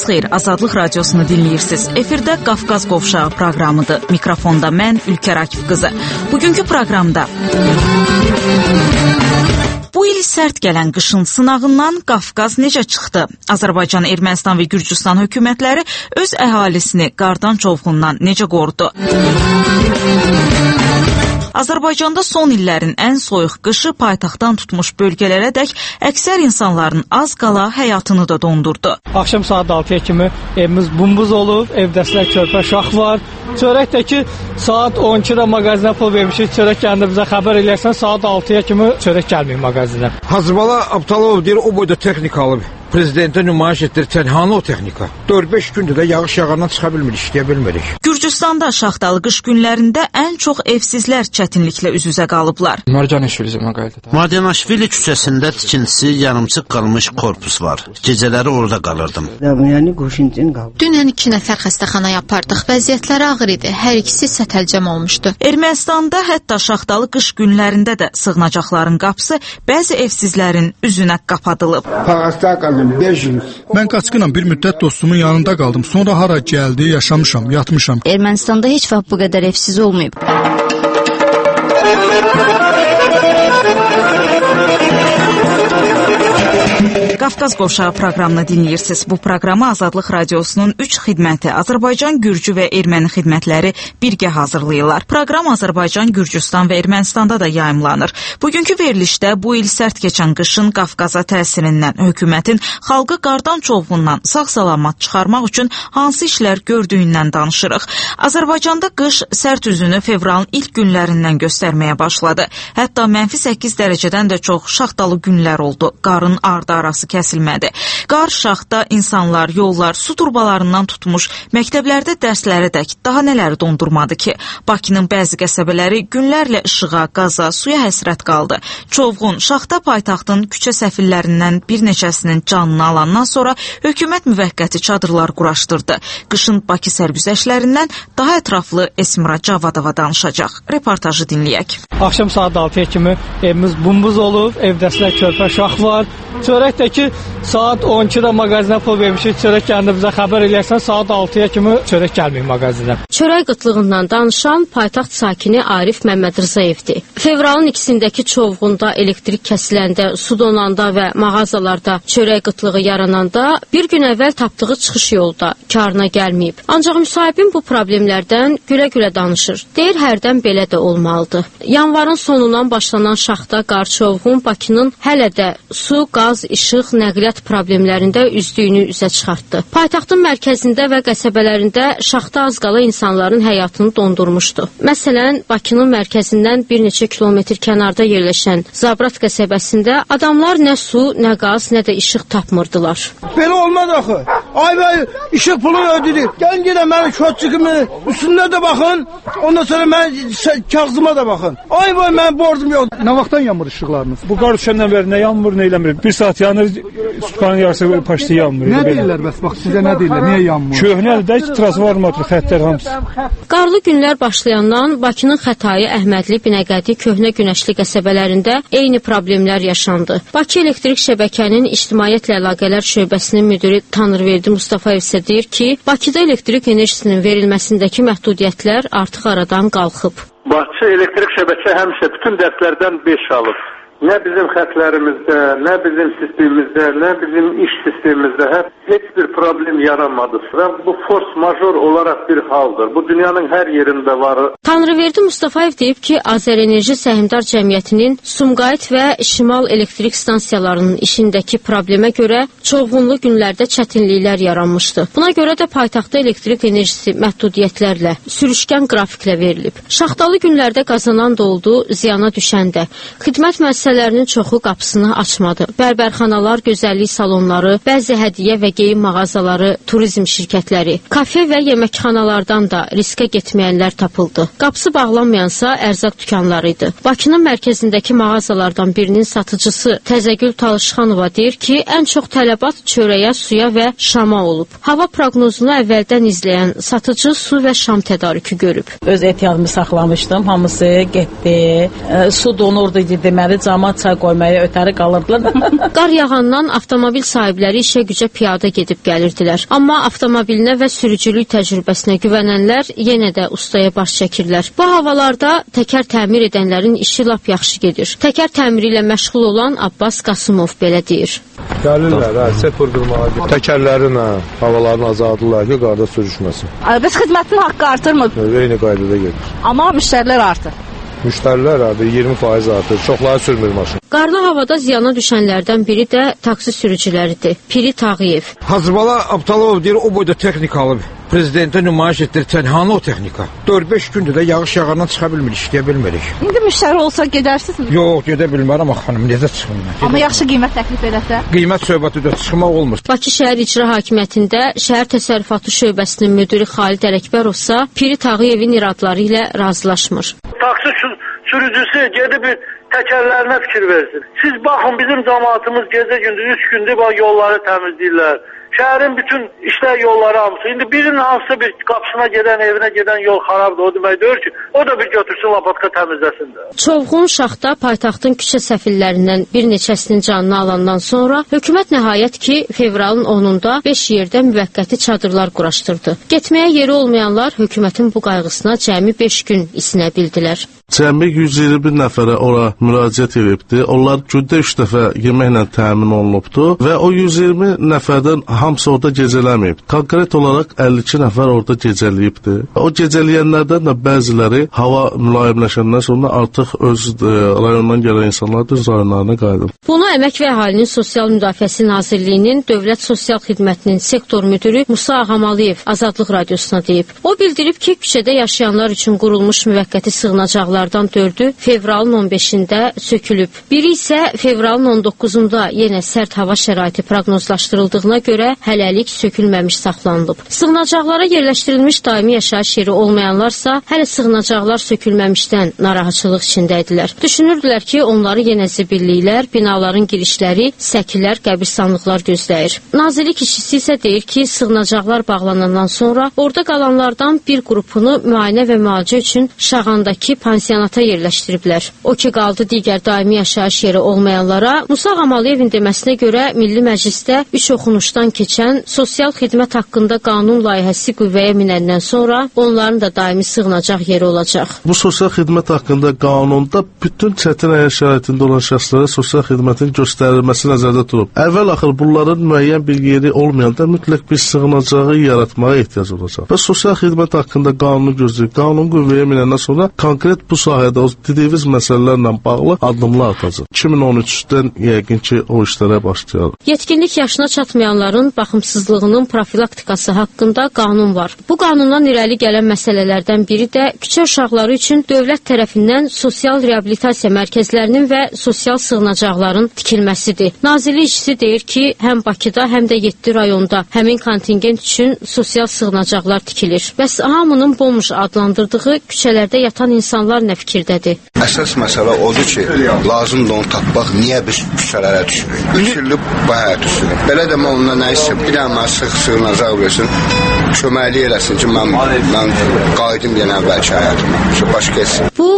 xeyir, Azadlıq Radiosunu dinləyirsiniz. Efirdə Qafqaz Qovşağı proqramıdır. Mikrofonda mən, Ülkər Akif qızı. Bugünkü proqramda bu il sərt gələn qışın sınağından Qafqaz necə çıxdı? Azərbaycan, Ermənistan və Gürcüstan hökumətləri öz əhalisini qardan çovğundan necə qorudu? Azərbaycanda son illərin ən soyuq qışı paytaxtdan tutmuş bölgələrə dək əksər insanların az qala həyatını da dondurdu. Axşam saat 6-ya kimi evimiz bumbuz olub, evdəsilər körpə şax var. Çörək də ki, saat 12-də mağazinə pul vermişik, çörək gəlində bizə xəbər eləyərsən, saat 6-ya kimi çörək gəlməyib mağazinə. Hacıbala Abtalov deyir, o boyda texnika alıb. Prezidentə nümayiş etdirir, hanı o texnika? 4-5 gündür də yağış yağandan çıxa bilmirik, işləyə bilmirik. Gürcüstanda şaxtalı qış günlərində ən çox evsizlər çətinliklə üz-üzə qalıblar. Mardinaşvili küçəsində tikintisi yarımçıq qalmış korpus var. Gecələri orada qalırdım. Dünən 2 nəfər xəstəxanaya apardıq. Vəziyyətləri ağır idi. Hər ikisi sətəlcəm olmuşdu. Ermənistanda hətta şaxtalı qış günlərində də sığınacaqların qapısı bəzi evsizlərin üzünə qapadılıb. Mən qaçqınam, bir müddət dostumun yanında qaldım. Sonra hara gəldi, yaşamışam, yatmışam. Ermənistanda heç vaxt bu qədər evsiz olmayıb. Qafqaz Qovşağı proqramını dinləyirsiniz. Bu proqramı Azadlıq Radiosunun 3 xidməti, Azərbaycan, Gürcü və Erməni xidmətləri birgə hazırlayırlar. Proqram Azərbaycan, Gürcüstan və Ermənistanda da yayımlanır. Bugünkü verilişdə bu il sərt keçən qışın Qafqaza təsirindən, hökumətin xalqı qardan çovğundan sağ-salamat çıxarmaq üçün hansı işlər gördüyündən danışırıq. Azərbaycanda qış sərt üzünü fevralın ilk günlərindən göstərməyə başladı. Hətta -8 dərəcədən də çox şaxtalı günlər oldu. Qarın ardı-arası kəsilmədi. Qar, şaxta, insanlar, yollar, su turbalarından tutmuş, məktəblərdə dərslərədək daha nələri dondurmadı ki? Bakının bəzi qəsəbələri günlərlə işığa, qaza, suya həsrət qaldı. Çovğun, şaxta paytaxtın küçə səfillərindən bir neçəsinin canını alandan sonra hökumət müvəqqəti çadırlar quraşdırdı. Qışın Bakı sərgüzəştlərindən daha ətraflı Esmira Cavadova danışacaq. Reportajı dinləyək. Axşam saat 6-ya kimi evimiz bumbuz olub, evdəsilər körpə şax var. Çörək də ki, saat 12-də mağazinə pul vermişik, çörək gəlində bizə xəbər eləyərsən, saat 6-ya kimi çörək gəlməyib mağazinə. Çörək qıtlığından danışan paytaxt sakini Arif Məmmədrzayevdir. Fevralın 2-sindəki çovğunda elektrik kəsiləndə, su donanda və mağazalarda çörək qıtlığı yarananda bir gün əvvəl tapdığı çıxış yolda karına gəlməyib. Ancaq müsahibin bu problemlərdən gülə-gülə danışır. Deyir, hərdən belə də olmalıdır. Yanvarın sonundan başlanan şaxta qar çovğun Bakının hələ də su, qaz, işıq, nəqliyyat problemlərində üzdüyünü üzə çıxartdı. Paytaxtın mərkəzində və qəsəbələrində şaxta az qala insanların həyatını dondurmuşdu. Məsələn, Bakının mərkəzindən bir neçə kilometr kənarda yerləşən Zabrat qəsəbəsində adamlar nə su, nə qaz, nə də işıq tapmırdılar. Belə olmaz axı. Ay bəy, işıq pulu ödədik. Gəlin gedək mənim şotçukumu üstündə də baxın, ondan sonra mənim kağızıma da baxın. Ay bəy, mənim borcum yox. Nə vaxtdan yanmır işıqlarınız? Bu qar düşəndən bəri nə yanmır, nə eləmir. Bir saat yanır, sutkanın yarısı paştı yanmır. Nə deyirlər bəs? Bax, sizə nə deyirlər? Niyə yanmır? Köhnədir də, transformator, xəttlər hamısı. Qarlı günlər başlayandan Bakının Xətai, Əhmədli, Binəqədi, Köhnə Günəşli qəsəbələrində eyni problemlər yaşandı. Bakı Elektrik Şəbəkənin İctimaiyyətlə Əlaqələr Şöbəsinin müdiri Tanrıverdi Mustafayev isə deyir ki, Bakıda elektrik enerjisinin verilməsindəki məhdudiyyətlər artıq aradan qalxıb. Bakı Elektrik Şəbəkə həmişə bütün dərslərdən 5 alıb. Nə bizim xətlərimizdə, nə bizim sistemimizdə, nə bizim iş sistemimizdə heç bir problem yaranmadı. Və bu force major olaraq bir haldır. Bu dünyanın hər yerində var. Tanrıverdi Mustafayev deyib ki, Azərenerji Səhmdar Cəmiyyətinin Sumqayıt və Şimal elektrik stansiyalarının işindəki problemə görə çovğunlu günlərdə çətinliklər yaranmışdı. Buna görə də paytaxtda elektrik enerjisi məhdudiyyətlərlə, sürüşkən qrafiklə verilib. Şaxtalı günlərdə qazanan da oldu, ziyana düşən də. Xidmət müəssisələrinin çoxu qapısını açmadı. Bərbərxanalar, gözəllik salonları, bəzi hədiyyə və geyim mağazaları, turizm şirkətləri, kafe və yeməkxanalardan da riskə getməyənlər tapıldı. Qapısı bağlanmayansa ərzaq dükanları idi. Bakının mərkəzindəki mağazalardan birinin satıcısı Təzəgül Talışxanova deyir ki, ən çox tələbat çörəyə, suya və şama olub. Hava proqnozunu əvvəldən izləyən satıcı su və şam tədarükü görüb. Öz ehtiyatımı saxlamışdım, hamısı getdi. Su donurdu deməli, camaat çay qoymaya ötəri qalırdılar. Qar yağandan avtomobil sahibləri işə gücə piyada gedib gəlirdilər. Amma avtomobilinə və sürücülük təcrübəsinə güvənənlər yenə də ustaya baş çəkirlər. Bu havalarda təkər təmir edənlərin işi lap yaxşı gedir. Təkər təmiri ilə məşğul olan Abbas Qasımov belə deyir. Gəlirlər, sepur qırmağa, təkərlərin havalarını azaldırlar ki, qarda sürüşməsin. Bəs xidmətin haqqı artırmı? Eyni qaydada gedir. Amma müştərilər artır. Müştərilər 20% artır. Çoxları sürmür maşın. Qarlı havada ziyana düşənlərdən biri də taksi sürücüləridir. Piri Tağıyev. Hazbala Abtalov deyir, o boyda texnika alıb. Prezidentə nümayiş etdirsən, hanı o texnika? 4-5 gündür də yağış yağandan çıxa bilmirik, işləyə bilmirik. İndi müştəri olsa gedərsinizmi? Yox, gedə bilmərəm xanım, necə çıxım mən? Amma yaxşı qiymət təklif edəsə? Qiymət söhbəti də çıxmaq olmur. Bakı şəhər icra hakimiyyətində şəhər təsərrüfatı şöbəsinin müdiri Xalid Ələkbərovsa Piri Tağıyevin iradları ilə razılaşmır. Taksi sürücüsü gedib təkərlərinə fikir versin. Siz baxın, bizim cəmaatımız gecə gündüz 3 gündür yolları təmizləyirlər. Şəhərin bütün işlər yolları hamısı. İndi birinin hansısa bir qapısına gedən, evinə gedən yol xarabdır. O demək deyir ki, o da bir götürsün, lapatka təmizləsin də. Çovğun Şaxta paytaxtın küçə səfillərindən bir neçəsinin canını alandan sonra hökumət nəhayət ki, fevralın 10-da 5 yerdə müvəqqəti çadırlar quraşdırdı. Getməyə yeri olmayanlar hökumətin bu qayğısına cəmi 5 gün isinə bildilər. Cəmi 121 nəfərə ora müraciət edibdi. Onlar gündə 3 dəfə yeməklə təmin olunubdu və o 120 nəfərdən hamısı orada gecələməyib. Konkret olaraq 52 nəfər orada gecələyibdi. O gecələyənlərdən də bəziləri hava mülayimləşəndən sonra artıq öz rayondan gələn insanlar da öz rayonlarına qayıdıb. Bunu Əmək və Əhalinin Sosial Müdafiəsi Nazirliyinin Dövlət Sosial Xidmətinin sektor müdiri Musa Ağamalıyev Azadlıq Radiosuna deyib. O bildirib ki, küçədə yaşayanlar üçün qurulmuş müvəqqəti sığınacaqlardan 4-ü fevralın 15-də sökülüb. Biri isə fevralın 19-da yenə sərt hava şəraiti proqnozlaşdırıldığına görə hələlik sökülməmiş saxlanılıb. Sığınacaqlara yerləşdirilmiş daimi yaşayış yeri olmayanlarsa hələ sığınacaqlar sökülməmişdən narahatçılıq içindəydilər. Düşünürdülər ki, onları yenə zibilliylər, binaların girişləri, səkilər, qəbirstanlıqlar gözləyir. Nazirlik işçisi isə deyir ki, sığınacaqlar bağlanandan sonra orada qalanlardan bir qrupunu müayinə və müalicə üçün Şağandakı pansionata yerləşdiriblər. O ki, qaldı digər daimi yaşayış yeri olmayanlara. Musa Ağamalıyevin deməsinə görə Milli Məclisdə 3 oxunuşdan keçən sosial xidmət haqqında qanun layihəsi qüvvəyə minəndən sonra onların da daimi sığınacaq yeri olacaq. Bu sosial xidmət haqqında qanunda bütün çətin həyat şəraitində olan şəxslərə sosial xidmətin göstərilməsi nəzərdə tutulub. Əvvəl-axır bunların müəyyən bir yeri olmayanda mütləq bir sığınacağı yaratmağa ehtiyac olacaq. Və sosial xidmət haqqında qanunu gözləyir. Qanun qüvvəyə minəndən sonra konkret bu sahədə o dediyimiz məsələlərlə bağlı addımlar atacaq. 2013-dən yəqin ki, o işlərə başlayalım. Yetkinlik yaşına çatmayanların baxımsızlığının profilaktikası haqqında qanun var. Bu qanundan irəli gələn məsələlərdən biri də küçə uşaqları üçün dövlət tərəfindən sosial reabilitasiya mərkəzlərinin və sosial sığınacaqların tikilməsidir. Nazirlik işçisi deyir ki, həm Bakıda, həm də 7 rayonda həmin kontingent üçün sosial sığınacaqlar tikilir. Bəs hamının bomboş adlandırdığı küçələrdə yatan insanlar nə fikirdədir? Əsas məsələ odur ki, lazımdır onu tapmaq, niyə biz küçələrə düşürük? 3 illik bu həyat düşürük. Belə də mən ondan nə istəyim? Bir dənə mən sığınacaq versin, köməkli eləsin ki, mən qayıdım yenə əvvəlki həyatıma. Başqa etsin. Bu,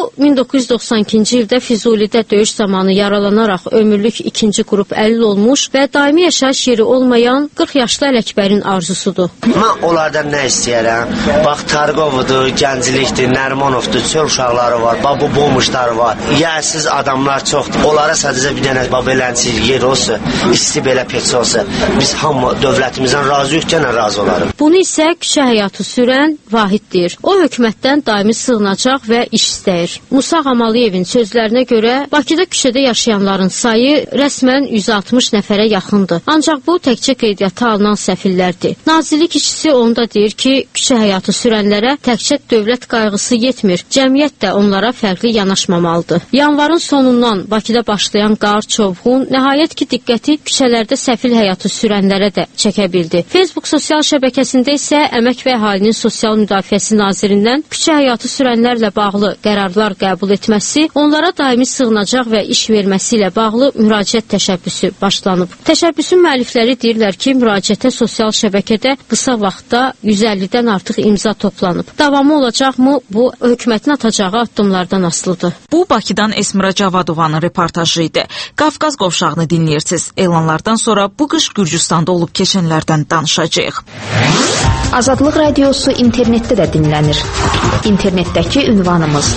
1992-ci ildə Füzulidə döyüş zamanı yaralanaraq ömürlük 2-ci qrup əlil olmuş və daimi yaşayış yeri olmayan 40 yaşlı Ələkbərin arzusudur. Mən onlardan nə istəyərəm? Bax, Tarqovudur, Gənclikdir, Nərmanovdur, çöl uşaqları var, bu bomuşlar var, yərsiz adamlar çoxdur. Onlara sadəcə bir dənə belənçi yer olsa, isti belə peç olsa, biz hamı dövlətimizdən razıyıq, gənə razı olarıq. Bunu isə küçə həyatı sürən Vahid deyir. O, hökumətdən daimi sığınacaq və iş istəyir. Musa Ağamalıyevin sözlərinə görə Bakıda küçədə yaşayanların sayı rəsmən 160 nəfərə yaxındır. Ancaq bu təkcə qeydiyyata alınan səfillərdir. Nazirlik işçisi onda deyir ki, küçə həyatı sürənlərə təkcə dövlət qayğısı yetmir, cəmiyyət də onlara fərqli yanaşmamalıdır. Yanvarın sonundan Bakıda başlayan qar, çovğun nəhayət ki, diqqəti küçələrdə səfil həyatı sürənlərə də çəkə bildi. Facebook sosial şəbəkəsində isə isə Əmək və Əhalinin Sosial Müdafiəsi Nazirindən küçə həyatı sürənlərlə bağlı qərarlar qəbul etməsi, onlara daimi sığınacaq və iş verməsi ilə bağlı müraciət təşəbbüsü başlanıb. Təşəbbüsün müəllifləri deyirlər ki, müraciətə sosial şəbəkədə qısa vaxtda 150-dən artıq imza toplanıb. Davamı olacaqmı? Bu, hökumətin atacağı addımlardan asılıdır. Bu, Bakıdan Esmira Cavadovanın reportajı idi. Qafqaz qovşağını dinləyirsiniz. Elanlardan sonra bu qış Gürcüstanda olub keçənlərdən danışacağıq. Azadlıq Radiosu internetdə də dinlənir. İnternetdəki ünvanımız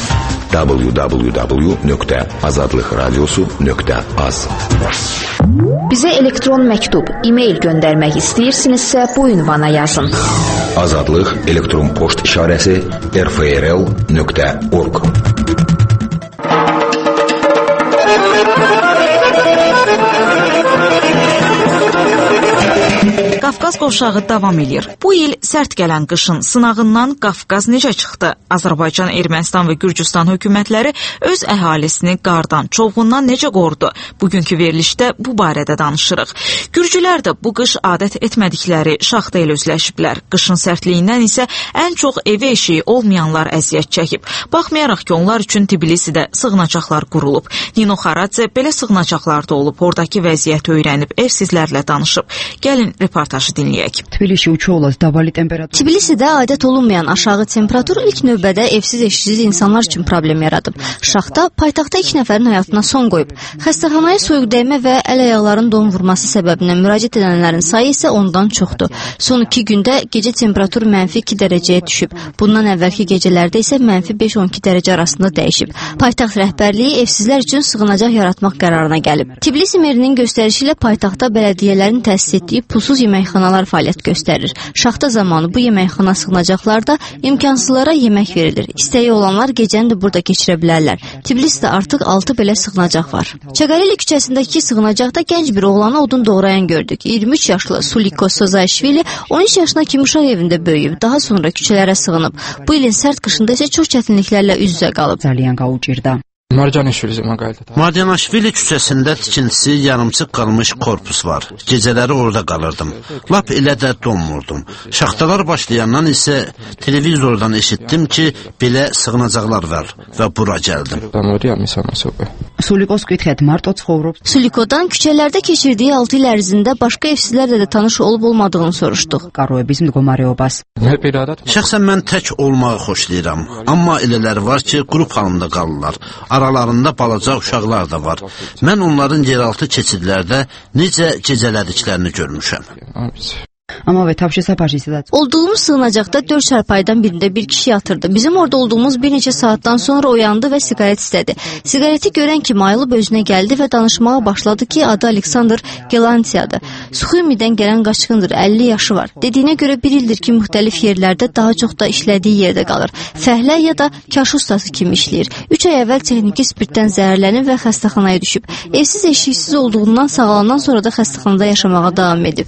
www.azadlıqradiosu.az. Bizə elektron məktub, e-mail göndərmək istəyirsinizsə bu ünvana yazın. Azadlıq elektron poçt işarəsi rfrl.org. Qafqaz qovşağı davam edir. Bu il sərt gələn qışın sınağından Qafqaz necə çıxdı? Azərbaycan, Ermənistan və Gürcüstan hökumətləri öz əhalisini qardan, çovğundan necə qorudu? Bugünkü verilişdə bu barədə danışırıq. Gürcülər də bu qış adət etmədikləri şaxta ilə özləşiblər. Qışın sərtliyindən isə ən çox evi eşiyi olmayanlar əziyyət çəkib. Baxmayaraq ki, onlar üçün Tbilisidə sığınacaqlar qurulub. Nino Xaradze belə sığınacaqlarda olub, oradakı vəziyyəti öyrənib, evsizlərlə danışıb. Gəlin reportajı dinləyək. Tbilisidə adət olunmayan aşağı temperatur ilk növbədə evsiz eşsiz insanlar üçün problem yaradıb. Şaxta paytaxtda 2 nəfərin həyatına son qoyub. Xəstəxanaya soyuq dəymə və əl-ayaqların don vurması səbəbindən müraciət edənlərin sayı isə ondan çoxdur. Son 2 gündə gecə temperatur -2 dərəcəyə düşüb. Bundan əvvəlki gecələrdə isə -5-12 dərəcə arasında dəyişib. Paytaxt rəhbərliyi evsizlər üçün sığınacaq yaratmaq qərarına gəlib. Tbilisi merinin göstərişi ilə paytaxtda bələdiyyələrin təsis etdiyi pulsuz yeməkxanalar fəaliyyət göstərir. Şaxta zamanı bu yeməkxana sığınacaqlarda imkansızlara yemək verilir. İstəyi olanlar gecəni də burada keçirə bilərlər. Tbilisidə artıq 6 belə sığınacaq var. Çaqareli küçəsindəki sığınacaqda gənc bir oğlana odun doğrayan gördük. 23 yaşlı Suliko Sozayşvili 13 yaşına kimi uşaq evində böyüyüb, daha sonra küçələrə sığınıb. Bu ilin sərt qışında isə çox çətinliklərlə üz-üzə qalıb. Marjanaşvili küçəsində tikintisi yarımçıq qalmış korpus var. Gecələri orada qalırdım. Lap elə də donmurdum. Şaxtalar başlayandan isə televizordan eşitdim ki, belə sığınacaqlar var və bura gəldim. Sulikodan küçələrdə keçirdiyi 6 il ərzində başqa evsizlərlə də tanış olub-olmadığını soruşduq. Şəxsən mən tək olmağı xoşlayıram. Amma elələr var ki, qrup halında qalırlar. Aralarında balaca uşaqlar da var. Mən onların yeraltı keçidlərdə necə gecələdiklərini görmüşəm. Olduğumuz sığınacaqda 4 çarpaydan birində bir kişi yatırdı. Bizim orada olduğumuz bir neçə saatdan sonra oyandı və siqaret istədi. Siqareti görən kimi ayılıb özünə gəldi və danışmağa başladı ki, adı Aleksandr Gelantiyadır. Suxumidən gələn qaçqındır, 50 yaşı var. Dediyinə görə 1 ildir ki, müxtəlif yerlərdə, daha çox da işlədiyi yerdə qalır. Fəhlə ya da kaş ustası kimi işləyir. 3 ay əvvəl texniki spirtdən zəhərlənib və xəstəxanaya düşüb. Evsiz eşiksiz olduğundan sağalandan sonra da xəstəxanada yaşamağa davam edib.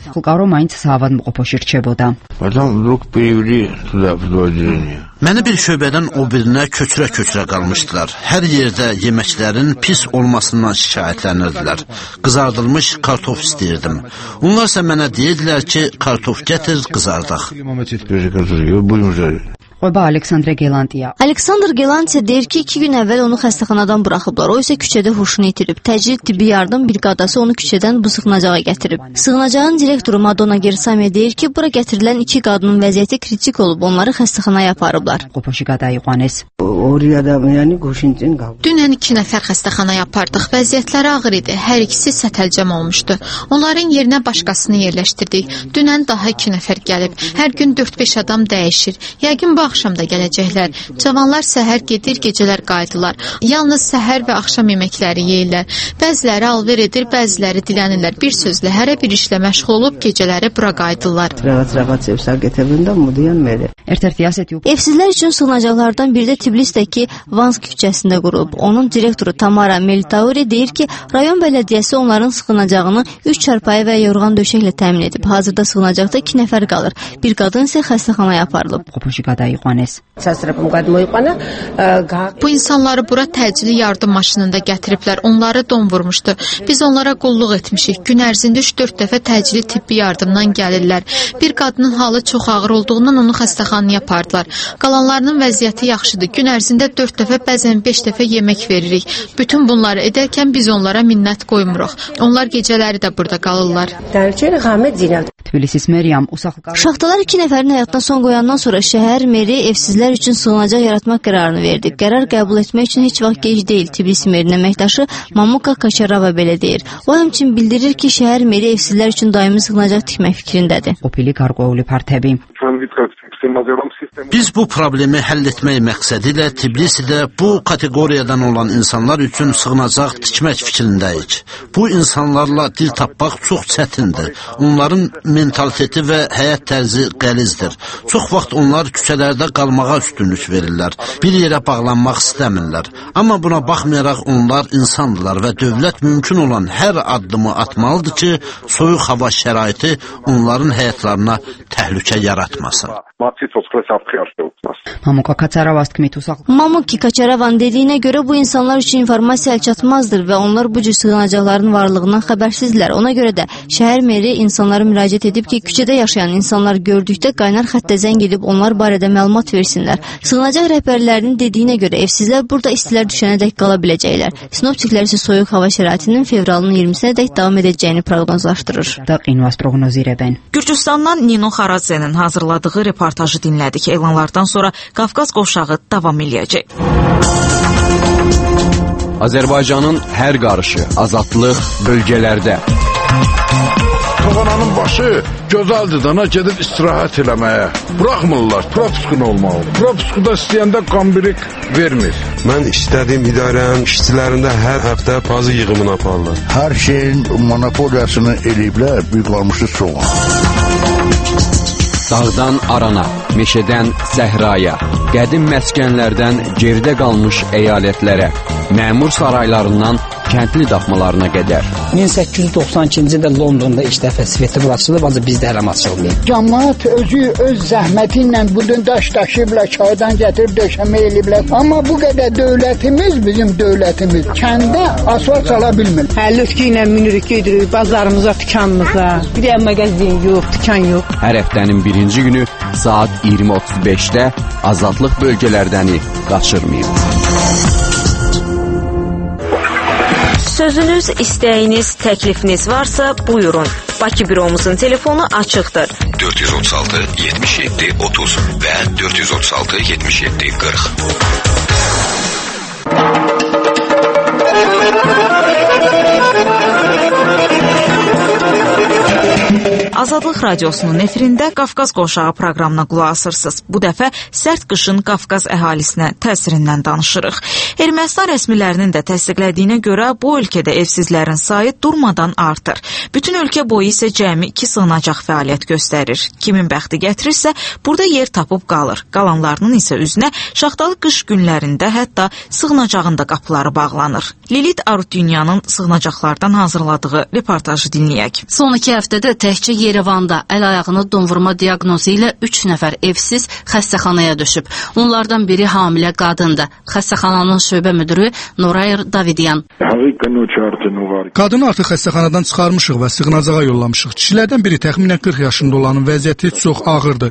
Məni bir şöbədən o birinə köçürə-köçürə qalmışdılar. Hər yerdə yeməklərin pis olmasından şikayətlənirdilər. Qızardılmış kartof istəyirdim. Onlarsa mənə deyirdilər ki, kartof gətir, qızardaq. Aleksandr Gelantiya deyir ki, 2 gün əvvəl onu xəstəxanadan buraxıblar. O isə küçədə huşunu itirib. Təcrid tibbi yardım briqadası onu küçədən bu sığınacağa gətirib. Sığınacağın direktoru Madonna Gersamiya deyir ki, bura gətirilən 2 qadının vəziyyəti kritik olub, onları xəstəxanaya aparıblar. Dünən 2 nəfər xəstəxanaya apardıq. Vəziyyətləri ağır idi. Hər ikisi sətəlcəm olmuşdu. Onların yerinə başqasını yerləşdirdik. Dünən daha 2 nəfər gəlib. Hər gün 4-5 adam dəyişir. Yəqin bu axşam da gələcəklər. Cavanlar səhər gedir, gecələr qayıdırlar. Yalnız səhər və axşam yeməkləri yeyirlər. Bəziləri alver edir, bəziləri dilənirlər. Bir sözlə, hərə bir işlə məşğul olub gecələri bura qayıdırlar. Evsizlər üçün sığınacaqlardan biri də Tbilisdəki Vansk küçəsində qurulub. Onun direktoru Tamara Melitauri deyir ki, rayon bələdiyyəsi onların sığınacağını 3 çarpayı və yorğan döşəklə təmin edib. Hazırda sığınacaqda 2 nəfər qalır. Bir qadın isə xəstəxanaya aparılıb. გამოიყვანეს. Bu insanları bura təcili yardım maşınında gətiriblər. Onları don vurmuşdu. Biz onlara qulluq etmişik. Gün ərzində 3-4 dəfə təcili tibbi yardımdan gəlirlər. Bir qadının halı çox ağır olduğundan onu xəstəxanaya apardılar. Qalanlarının vəziyyəti yaxşıdır. Gün ərzində 4 dəfə, bəzən 5 dəfə yemək veririk. Bütün bunları edərkən biz onlara minnət qoymuruq. Onlar gecələri də burada qalırlar. Şaxtalar 2 nəfərin həyatına son qoyandan sonra şəhər meri evsizlər üçün sığınacaq yaratmaq qərarını verdi. Qərar qəbul etmək üçün heç vaxt gec deyil. Tbilisi merinin əməkdaşı Mamuka Kaçarava belə deyir. O həmçinin bildirir ki, şəhər meri evsizlər üçün daimi sığınacaq tikmək fikrindədir. Biz bu problemi həll etmək məqsədi ilə Tbilisidə bu kateqoriyadan olan insanlar üçün sığınacaq tikmək fikrindəyik. Bu insanlarla dil tapmaq çox çətindir. Onların mentaliteti və həyat tərzi qəlizdir. Çox vaxt onlar küçələrdə qalmağa üstünlük verirlər. Bir yerə bağlanmaq istəmirlər. Amma buna baxmayaraq onlar insandırlar və dövlət mümkün olan hər addımı atmalıdır ki, soyuq hava şəraiti onların həyatlarına təhlükə yaratmasın. Mamuki Kaçaravan dediyinə görə bu insanlar üçün informasiya əlçatmazdır və onlar bu cür sığınacaqların varlığından xəbərsizlər. Ona görə də şəhər meri insanlara müraciət edib ki, küçədə yaşayan insanlar gördükdə qaynar xəttə zəng edib onlar barədə məlumat versinlər. Sığınacaq rəhbərlərinin dediyinə görə evsizlər burada istilər düşənədək qala biləcəklər. Sinoptiklər isə soyuq hava şəraitinin fevralın 20-sədək davam edəcəyini proqnozlaşdırır. Gürcüstandan Nino Xaradzenin hazırladığı reportajı dinlədik. Elanlardan sonra Qafqaz qovşağı davam eləyəcək. Azərbaycanın hər qarışı, azadlıq bölgələrdə. Toğananın başı gözəldir dana gedib istirahət eləməyə. Buraxmırlar, propiskun olmalı. Propiskuda istəyəndə qambirik vermir. Mən istədiyim idarənin işçilərində hər həftə pazı yığımını aparırlar. Hər şeyin monopoliyasını eləyiblər, bir qalmışı soğan. Dağdan arana, meşədən səhraya, qədim məskənlərdən geridə qalmış əyalətlərə, məmur saraylarından kəndli daxmalarına qədər. 1892-ci ildə Londonda ilk dəfə svetofor açılıb, ancaq bizdə hələm açılmayıb. Cəmaət özü öz zəhməti ilə budun daş daşıyıblar, çaydan gətirib döşəmə eləyiblər. Amma bu qədər dövlətimiz, bizim dövlətimiz kəndə asfalt sala bilmir. Lütki ilə minirik, gedirik bazarımıza, dükanımıza. Bir də mağazin yox, dükan yox. Hər həftənin birinci günü saat 20:35-də azadlıq bölgələrdəni qaçırmayın. Sözünüz, istəyiniz, təklifiniz varsa buyurun. Bakı büromuzun telefonu açıqdır. 436 77 30 və 436 77 40. Azadlıq radiosunun efirində Qafqaz qovşağı proqramına qulaq asırsınız. Bu dəfə sərt qışın Qafqaz əhalisinə təsirindən danışırıq. Ermənistan rəsmilərinin də təsdiqlədiyinə görə bu ölkədə evsizlərin sayı durmadan artır. Bütün ölkə boyu isə cəmi 2 sığınacaq fəaliyyət göstərir. Kimin bəxti gətirirsə, burada yer tapıb qalır. Qalanlarının isə üzünə şaxtalı qış günlərində hətta sığınacağın da qapıları bağlanır. Lilit Arutdünyanın sığınacaqlardan hazırladığı reportajı dinləyək. Son 2 həftədə təkcə Yerevanda əl-ayağını donvurma diaqnozu ilə 3 nəfər evsiz xəstəxanaya düşüb. Onlardan biri hamilə qadındır. Xəstəxananın şöbə müdürü Norayr Davidyan. Qadını artıq xəstəxanadan çıxarmışıq və sığınacağa yollamışıq. Kişilərdən biri təxminən 40 yaşında olanın vəziyyəti çox ağırdır.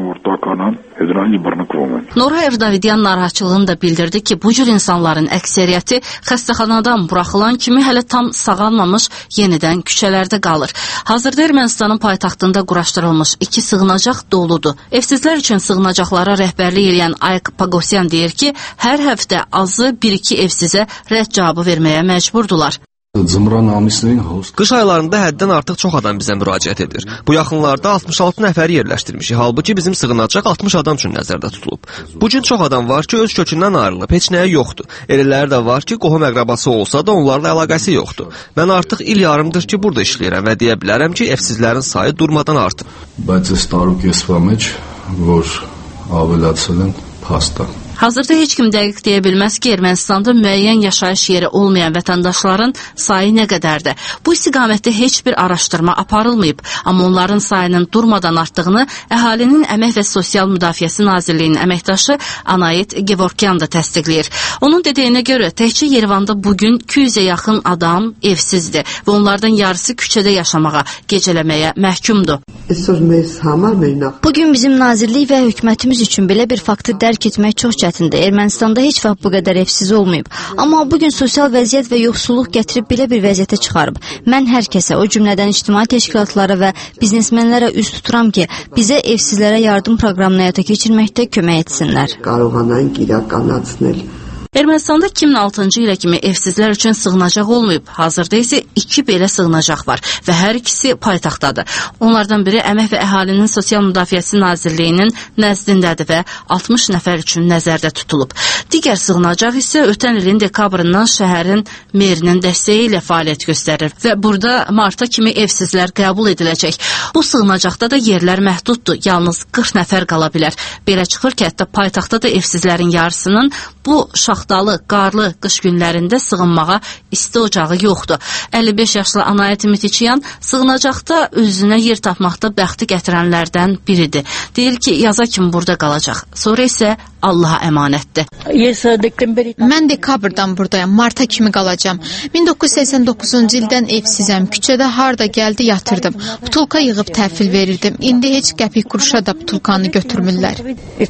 Norayr Davidyan narahatçılığını da bildirdi ki, bu cür insanların əksəriyyəti xəstəxanadan buraxılan kimi hələ tam sağalmamış yenidən küçələrdə qalır. Hazırda Ermənistanın paytaxtında quraşdırılmış 2 sığınacaq doludur. Evsizlər üçün sığınacaqlara rəhbərlik edən Ayk Pagosyan deyir ki, hər həftə azı 1-2 evsizə rədd cavabı verməyə məcburdular. Qış aylarında həddən artıq çox adam bizə müraciət edir. Bu yaxınlarda 66 nəfəri yerləşdirmişik, halbuki bizim sığınacaq 60 adam üçün nəzərdə tutulub. Bu gün çox adam var ki, öz kökündən ayrılıb, heç nəyə yoxdur. Elələri də var ki, qohum əqrabası olsa da onlarla əlaqəsi yoxdur. Mən artıq il yarımdır ki, burada işləyirəm və deyə bilərəm ki, evsizlərin sayı durmadan artır. Hazırda heç kim dəqiq deyə bilməz ki, Ermənistanda müəyyən yaşayış yeri olmayan vətəndaşların sayı nə qədərdir. Bu istiqamətdə heç bir araşdırma aparılmayıb, amma onların sayının durmadan artdığını əhalinin Əmək və Sosial Müdafiəsi Nazirliyinin əməkdaşı Anayet Gevorkyan da təsdiqləyir. Onun dediyinə görə təkcə Yerevanda bugün 200-ə yaxın adam evsizdir və onlardan yarısı küçədə yaşamağa, gecələməyə məhkumdur. Bugün bizim nazirlik və hökumətimiz üçün belə bir faktı dərk etmək çox çətindir. Ermənistanda heç vaxt bu qədər evsiz olmayıb. Amma bugün sosial vəziyyət və yoxsulluq gətirib belə bir vəziyyətə çıxarıb. Mən hər kəsə, o cümlədən ictimai təşkilatlara və biznesmenlərə üz tuturam ki, bizə evsizlərə yardım proqramını həyata keçirməkdə kömək etsinlər. Ermənistanda 2006-cı ilə kimi evsizlər üçün sığınacaq olmayıb. Hazırda isə 2 belə sığınacaq var və hər ikisi paytaxtdadır. Onlardan biri Əmək və Əhalinin Sosial Müdafiəsi Nazirliyinin nəzdindədir və 60 nəfər üçün nəzərdə tutulub. Digər sığınacaq isə ötən ilin dekabrından şəhərin merinin dəstəyi ilə fəaliyyət göstərir və burada marta kimi evsizlər qəbul ediləcək. Bu sığınacaqda da yerlər məhduddur, yalnız 40 nəfər qala bilər. Belə çıxır ki, hətta paytaxtda da evsizlərin yarısının bu şaxtalı, qarlı qış günlərində sığınmağa isti ocağı yoxdur. 55 yaşlı Anayet Mitiçyan sığınacaqda özünə yer tapmaqda bəxti gətirənlərdən biridir. Deyir ki, yaza kimi burada qalacaq. Sonra isə Allaha əmanətdir. Mən dekabrdan buradayam, marta kimi qalacam. 1989-cu ildən evsizəm. Küçədə harda gəldi yatırdım. Butulka yığıb təhvil verirdim. İndi heç qəpik quruşa da butulkanı götürmürlər.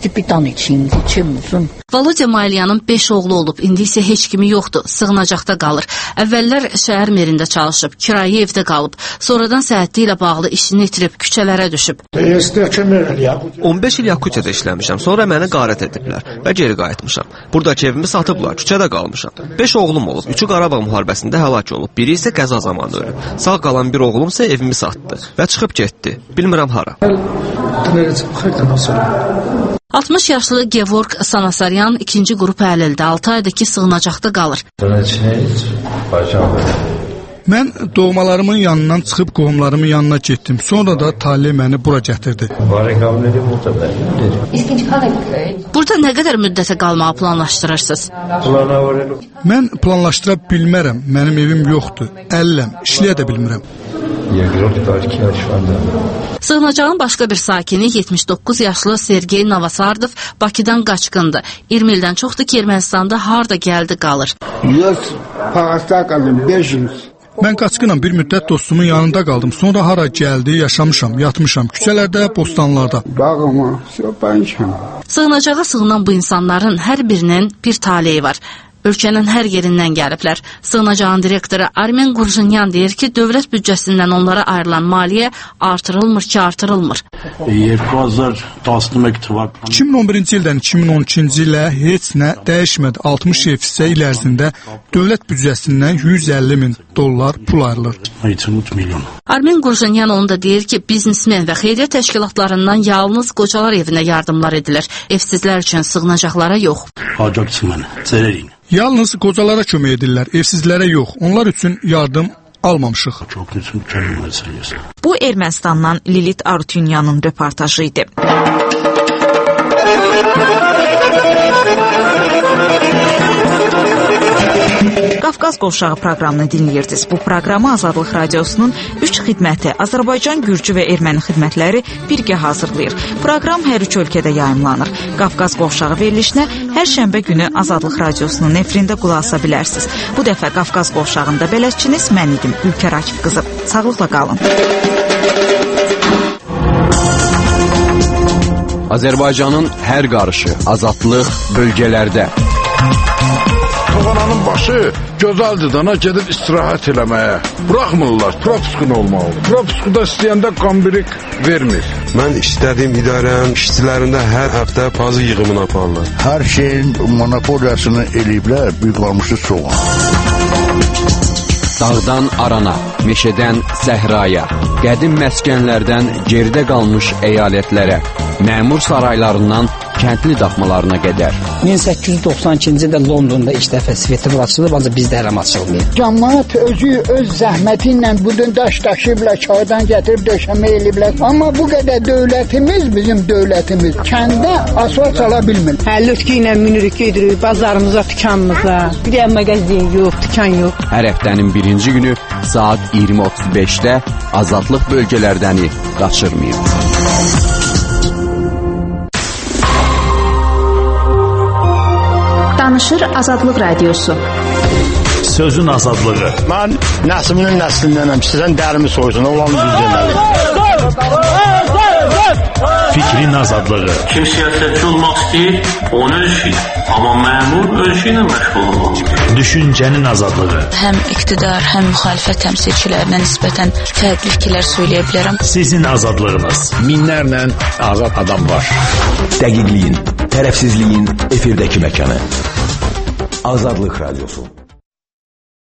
Volodya Mayilyanın 5 oğlu olub, indi isə heç kimi yoxdur, sığınacaqda qalır. Əvvəllər şəhər merində çalışıb, kirayə evdə qalıb, sonradan səhhəti ilə bağlı işini itirib, küçələrə düşüb. 15 il Yakutiyada işləmişəm, sonra məni qarət ediblər və geri qayıtmışam. Buradakı evimi satıblar, küçədə qalmışam. 5 oğlum olub, 3-ü Qarabağ müharibəsində həlak olub, biri isə qəza zamanı ölüb. Sağ qalan bir oğlum isə evimi satdı və çıxıb getdi, bilmirəm hara. 60 yaşlı Gevorg Sanasaryan 2-ci qrup əlildə 6 aydır ki, sığınacaqda qalır. Mən doğmalarımın yanından çıxıb qohumlarımın yanına getdim. Sonra da Talih məni bura gətirdi. Burada nə qədər müddətə qalmağı planlaşdırırsınız? Mən planlaşdıra bilmərəm. Mənim evim yoxdur. Əliləm, işləyə də bilmirəm. Sığınacağın başqa bir sakini 79 yaşlı Sergey Novosardov Bakıdan qaçqındır. 20 ildən çoxdur ki, Ermənistanda harda gəldi qalır. Mən qaçqınam, bir müddət dostumun yanında qaldım. Sonra hara gəldi, yaşamışam, yatmışam, küçələrdə, bostanlarda. Sığınacağa sığınan bu insanların hər birinin bir taleyi var. Ölkənin hər yerindən gəliblər. Sığınacağın direktoru Armen Qurjunyan deyir ki, dövlət büdcəsindən onlara ayrılan maliyyə artırılmır ki, artırılmır. 2011-ci ildən 2012-ci ilə heç nə dəyişmədi. 60 evsə il ərzində dövlət büdcəsindən 150 min dollar pul ayrılır. Armen Qurjunyan onu da deyir ki, biznesmen və xeyriyyə təşkilatlarından yalnız qocalar evinə yardımlar edilir. Evsizlər üçün sığınacaqlara yox. Yalnız qocalara kömək edirlər, evsizlərə yox. Onlar üçün yardım almamışıq. Bu Ermənistandan Lilit Arutunyanın röportajı idi. Qafqaz Qovşağı proqramını dinləyirsiniz. Bu proqramı Azadlıq Radiosunun 3 xidməti Azərbaycan, Gürcü və Erməni xidmətləri birgə hazırlayır. Proqram hər 3 ölkədə yayımlanır. Qafqaz Qovşağı verilişinə hər şənbə günü Azadlıq Radiosunun efirində qulaq asa bilərsiniz. Bu dəfə Qafqaz Qovşağında bələdçiniz mən idim, Ülkər Akif qızı. Sağlıqla qalın. Azərbaycanın hər qarışı, azadlıq bölgələrdə. Toğananın başı gözəldir dana gedib istirahət eləməyə. Buraxmırlar, propuskun olmalıdır. Propuskuda istəyəndə qambirik vermir. Mən istədiyim idarənin işçilərində hər həftə pazı yığımını aparırlar. Hər şeyin monopoliyasını eləyiblər, büyük qalmışı soğan. Dağdan arana, meşədən səhraya, qədim məskənlərdən geridə qalmış əyalətlərə, məmur saraylarından kəndli daxmalarına qədər. 1892-ci ildə Londonda ilk dəfə svetofor açılıb, ancaq bizdə hələ açılmayıb. Cəmaət özü öz zəhməti ilə budun daş daşıyıblar, çaydan gətirib döşəmə eləyiblər. Amma bu qədər dövlətimiz, bizim dövlətimiz kəndə asfalt sala bilmir. Lütki ilə minirik, gedirik bazarımıza, dükanımıza. Bir də mağazin yox, dükan yox. Hər həftənin birinci günü saat 20:35-də azadlıq bölgələrdəni qaçırmayın. Danışır Azadlıq Radiosu. Sözün azadlığı. Mən nəslimin nəslindənəm. Sizdən dərimi soysun, olan düzgünləri. Fikrin azadlığı. Kim siyasətçi olmaq istəyir, onu öz işi. Amma məmur öz işi ilə məşğul olmaq. Düşüncənin azadlığı. Həm iqtidar, həm müxalifət təmsilçilərinə nisbətən fərqli fikirlər söyləyə bilərəm. Sizin azadlığınız. Minlərlə azad adam var. Dəqiqliyin, tərəfsizliyin efirdəki məkanı. Azadlıq Radiosu.